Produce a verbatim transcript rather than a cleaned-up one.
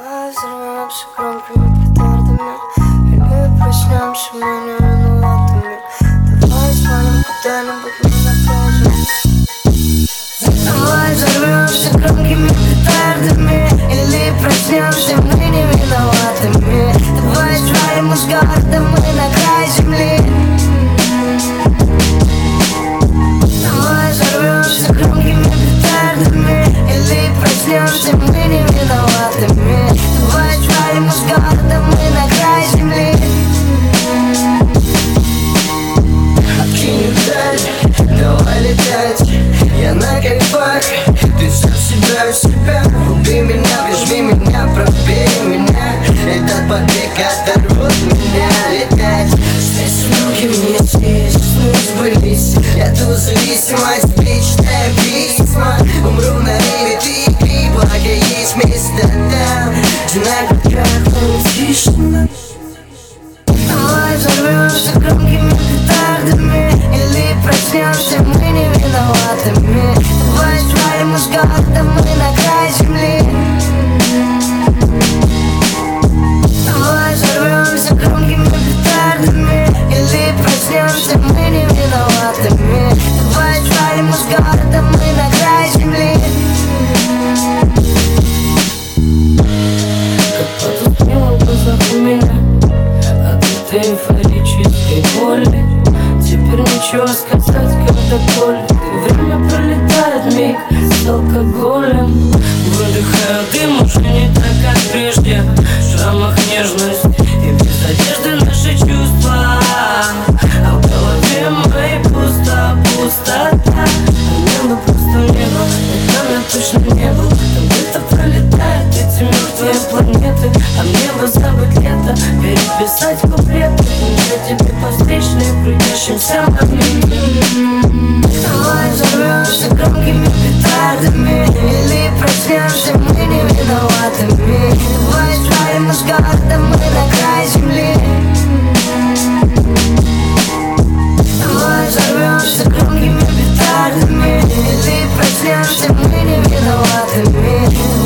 Давай взорвемся громкими петардами, или проснемся мы не виноватыми. Давай свалим куда-нибудь мы на пляже. Давай взорвемся громкими петардами, или проснемся мы не виноватыми. Давай свалим из города мы на край земли. Давай взорвемся громкими петардами, или проснемся мы не виноватыми. Давай свалим из города мы на край земли. Откинем даль, давай летать. Я на кайфах, ты сам себя у себя. Убей меня, прижми меня, пробей меня. Этот побег оторвет меня летать. Здесь руки вниз, здесь мы сбылись. Я ту зависимость, личное письма. Умру на рейве, ты игри, благо есть место там, где на губах тишина. Давай взорвемся громкими петардами, или проснемся мы не виноватыми. Давай свалим из города мы на край земли. Давай взорвемся громкими петардами, или проснемся мы не виноватыми. Давай свалим из города мы на край земли. Как потускнело в глазах у меня от этой эйфорической боли. Теперь ничего сказать, когда колет, и время пролетает миг с алкоголем. Выдыхаю дым уже не так, как прежде. В шрамах нежность и без одежды наши чувства. А в голове моей пусто, пустота. А небо просто небо, и там я точно не был. Там где-то пролетают эти мертвые планеты, а мне бы забыть лето, переписать куплеты, ничего тебе по встречной крутящимся моменте. Давай взорвемся громкими петардами, или проснемся мы не виноватыми. Давай свалим из города мы на край земли. Давай взорвемся громкими петардами, или проснемся мы не виноватыми.